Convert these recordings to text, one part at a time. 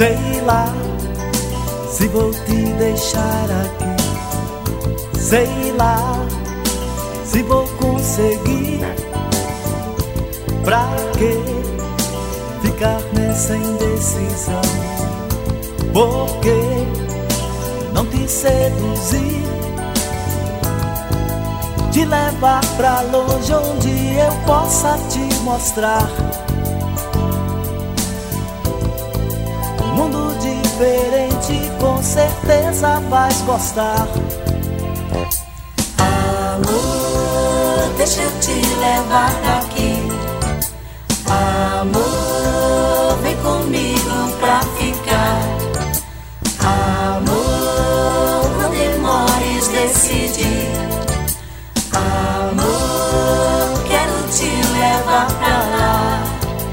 Sei lá se vou te deixar aqui, sei lá se vou conseguir. Pra que ficar nessa indecisão? Por que não te seduzir? Te levar pra longe onde eu possa te mostrar um mundo diferente, com certeza vais gostar. Amor, deixa eu te levar daqui. Amor, vem comigo pra ficar. Amor, não demores decidir. Amor, quero te levar pra lá.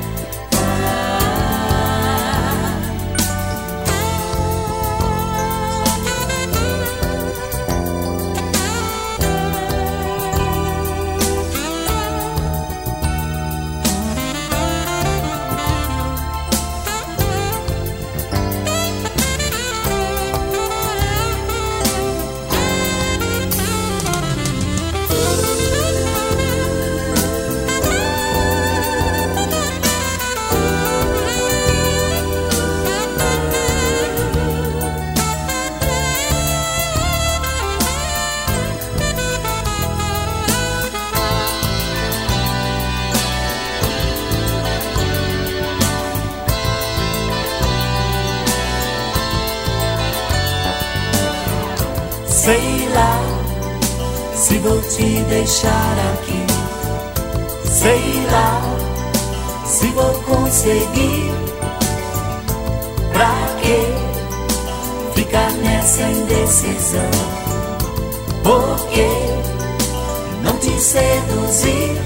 Sei lá se vou te deixar aqui, sei lá se vou conseguir. Pra que ficar nessa indecisão? Por que não te seduzir?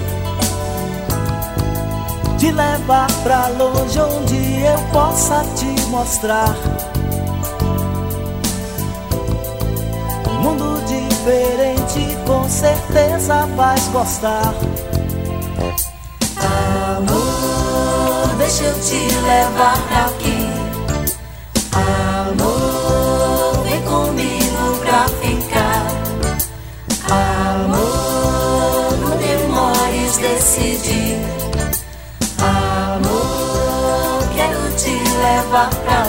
Te levar pra longe onde eu possa te mostrar mundo diferente, com certeza vais gostar. Amor, deixa eu te levar daqui. Amor, vem comigo pra ficar. Amor, não demores decidir. Amor, quero te levar pra